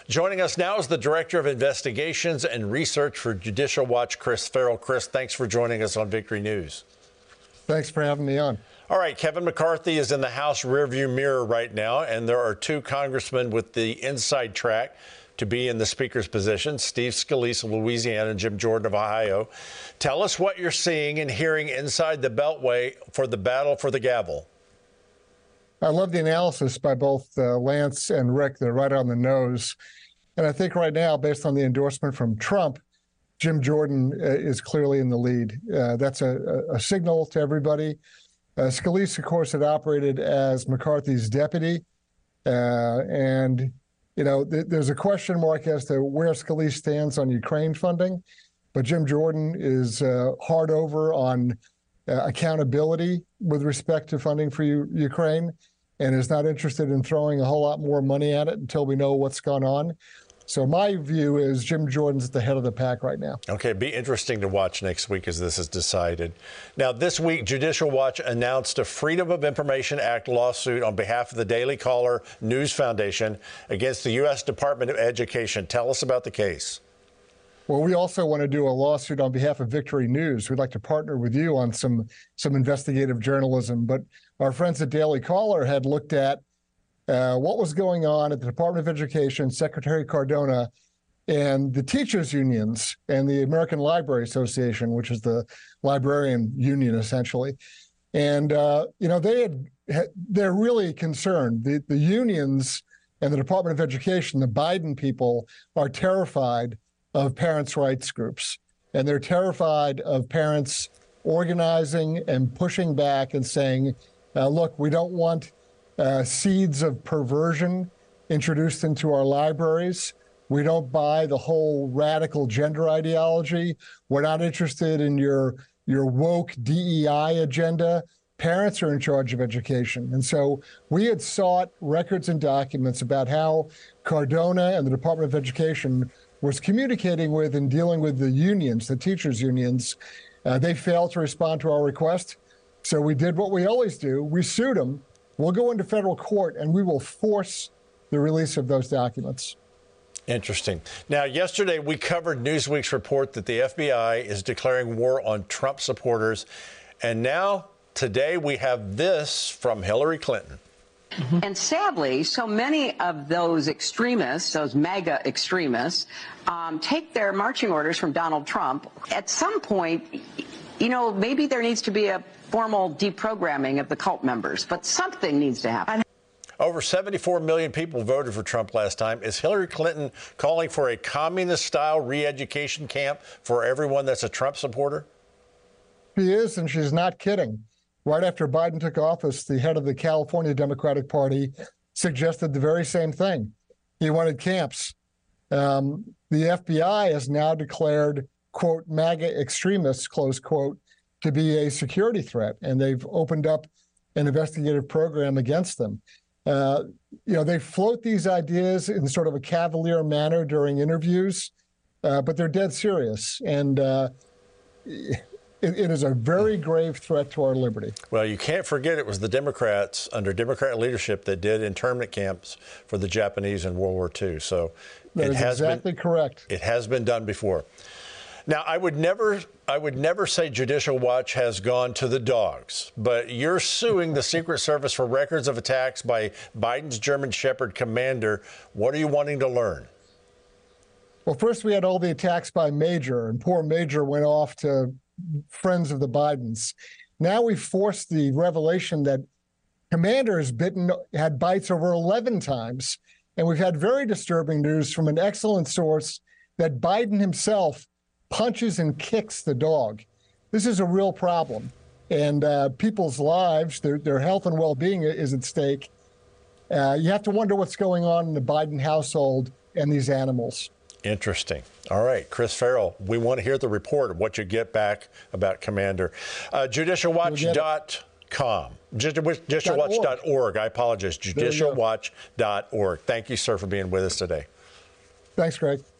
Joining us now is the Director of Investigations and Research for Judicial Watch, Chris Farrell. Chris, thanks for joining us on Victory News. Thanks for having me on. All right, Kevin McCarthy is in the House rearview mirror right now, and there are two congressmen with the inside track to be in the Speaker's position, Steve Scalise of Louisiana and Jim Jordan of Ohio. Tell us what you're seeing and hearing inside the Beltway for the battle for the gavel. I love the analysis by both Lance and Rick. They're right on the nose. And I think right now, based on the endorsement from Trump, Jim Jordan is clearly in the lead. That's a signal to everybody. Scalise, of course, had operated as McCarthy's deputy. And, you know, there's a question mark as to where Scalise stands on Ukraine funding. But Jim Jordan is hard over on accountability with respect to funding for Ukraine, and is not interested in throwing a whole lot more money at it until we know what's gone on. So my view is Jim Jordan's at the head of the pack right now. Okay, it'd be interesting to watch next week as this is decided. Now, this week, Judicial Watch announced a Freedom of Information Act lawsuit on behalf of the Daily Caller News Foundation against the U.S. Department of Education. Tell us about the case. Well, we also want to do a lawsuit on behalf of Victory News. We'd like to partner with you on some investigative journalism. But our friends at Daily Caller had looked at what was going on at the Department of Education, Secretary Cardona, and the teachers' unions and the American Library Association, which is the librarian union, essentially. And, you know, they're really concerned. The unions and the Department of Education, the Biden people, are terrified of parents' rights groups. And they're terrified of parents organizing and pushing back and saying, look, we don't want seeds of perversion introduced into our libraries. We don't buy the whole radical gender ideology. We're not interested in your woke DEI agenda. Parents are in charge of education. And so we had sought records and documents about how Cardona and the Department of Education was communicating with and dealing with the unions, the teachers' unions. They failed to respond to our request. So we did what we always do. We sued them. We'll go into federal court, and we will force the release of those documents. Interesting. Now, yesterday we covered Newsweek's report that the FBI is declaring war on Trump supporters. And now, today, we have this from Hillary Clinton. And sadly, so many of those extremists, those MAGA extremists, take their marching orders from Donald Trump. At some point, you know, maybe there needs to be a formal deprogramming of the cult members, but something needs to happen. Over 74 million people voted for Trump last time. Is Hillary Clinton calling for a communist-style re-education camp for everyone that's a Trump supporter? She is, and she's not kidding. Right after Biden took office, the head of the California Democratic Party suggested the very same thing. He wanted camps. The FBI has now declared, quote, MAGA extremists, close quote, to be a security threat, and they've opened up an investigative program against them. You know, they float these ideas in sort of a cavalier manner during interviews, but they're dead serious. And it is a very grave threat to our liberty. Well, you can't forget it was the Democrats under Democrat leadership that did internment camps for the Japanese in World War II. So that is exactly correct. It has been done before. Now, I would never say Judicial Watch has gone to the dogs, but you're suing the Secret Service for records of attacks by Biden's German Shepherd commander. What are you wanting to learn? Well, first we had all the attacks by Major, and poor Major went off to friends of the Bidens. Now we forced the revelation that Commander had bites over 11 times. And we've had very disturbing news from an excellent source that Biden himself punches and kicks the dog. This is a real problem. And people's lives, their health and well-being is at stake. You have to wonder what's going on in the Biden household and these animals. Interesting. All right, Chris Farrell, we want to hear the report of what you get back about Commander. Judicialwatch.com. Judicialwatch.org. I apologize. Judicialwatch.org. Thank you, sir, for being with us today. Thanks, Greg.